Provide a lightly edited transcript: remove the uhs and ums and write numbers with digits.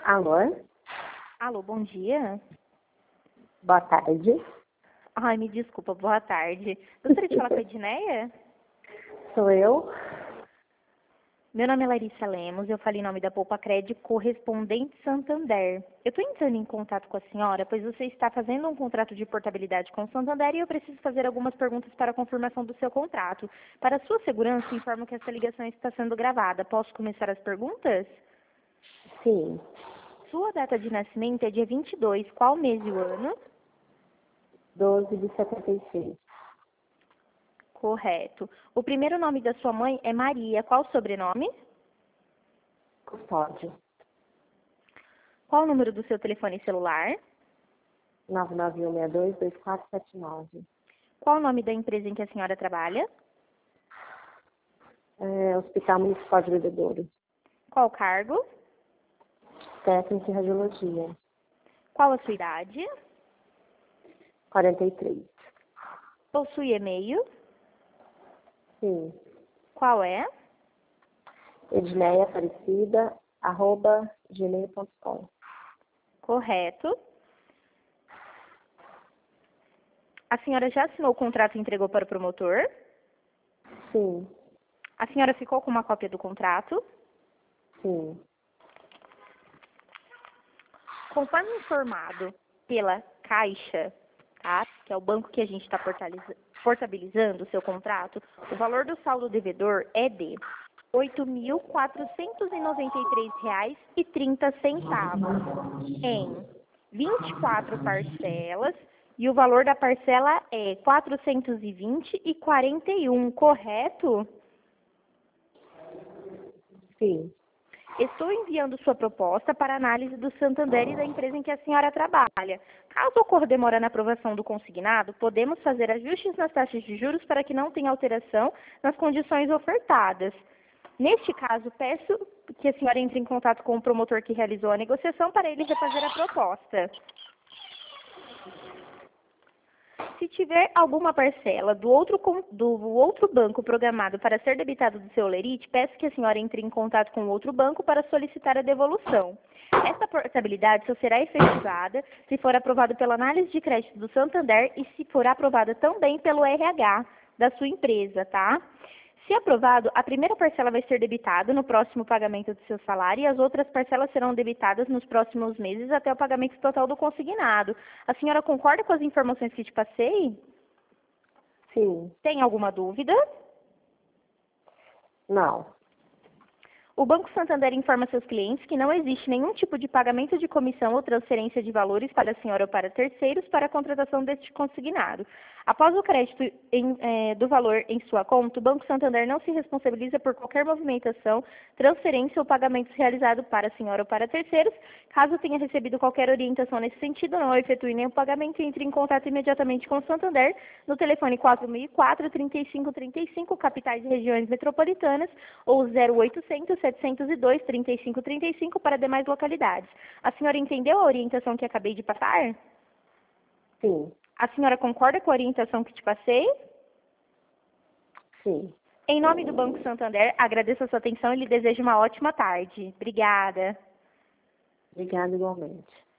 Alô? Alô, bom dia. Boa tarde. Ai, me desculpa, boa tarde. Gostaria de falar com a Edneia? Sou eu. Meu nome é Larissa Lemos, eu falo em nome da Poupa Cred Correspondente Santander. Eu estou entrando em contato com a senhora, pois você está fazendo um contrato de portabilidade com o Santander e eu preciso fazer algumas perguntas para a confirmação do seu contrato. Para sua segurança, informo que essa ligação está sendo gravada. Posso começar as perguntas? Sim. Sua data de nascimento é dia 22, qual mês e o ano? 12 de 76. Correto. O primeiro nome da sua mãe é Maria. Qual o sobrenome? Custódio. Qual o número do seu telefone celular? 991622479. Qual o nome da empresa em que a senhora trabalha? Hospital Municipal de Bebedouro. Qual o cargo? Técnica em Radiologia. Qual a sua idade? 43. Possui e-mail? Sim. Qual é? edneiaaparecida@gmail.com. Correto. A senhora já assinou o contrato e entregou para o promotor? Sim. A senhora ficou com uma cópia do contrato? Sim. Conforme informado pela Caixa, tá? Que é o banco que a gente está portabilizando o seu contrato, o valor do saldo devedor é de R$ 8.493,30 em 24 parcelas e o valor da parcela é 420,41, correto? Sim. Estou enviando sua proposta para análise do Santander e da empresa em que a senhora trabalha. Caso ocorra demora na aprovação do consignado, podemos fazer ajustes nas taxas de juros para que não tenha alteração nas condições ofertadas. Neste caso, peço que a senhora entre em contato com o promotor que realizou a negociação para ele refazer a proposta. Se tiver alguma parcela do outro banco programado para ser debitado do seu lerite, peço que a senhora entre em contato com o outro banco para solicitar a devolução. Essa portabilidade só será efetivada se for aprovado pela análise de crédito do Santander e se for aprovada também pelo RH da sua empresa, tá? Se aprovado, a primeira parcela vai ser debitada no próximo pagamento do seu salário e as outras parcelas serão debitadas nos próximos meses até o pagamento total do consignado. A senhora concorda com as informações que te passei? Sim. Tem alguma dúvida? Não. O Banco Santander informa seus clientes que não existe nenhum tipo de pagamento de comissão ou transferência de valores para a senhora ou para terceiros para a contratação deste consignado. Após o crédito do valor em sua conta, o Banco Santander não se responsabiliza por qualquer movimentação, transferência ou pagamentos realizados para a senhora ou para terceiros. Caso tenha recebido qualquer orientação nesse sentido, não efetue nenhum pagamento e entre em contato imediatamente com o Santander no telefone 4004-3535, capitais e regiões metropolitanas, ou 0800-702-3535 para demais localidades. A senhora entendeu a orientação que acabei de passar? Sim. A senhora concorda com a orientação que te passei? Sim. Em nome do Banco Santander, agradeço a sua atenção e lhe desejo uma ótima tarde. Obrigada. Obrigada igualmente.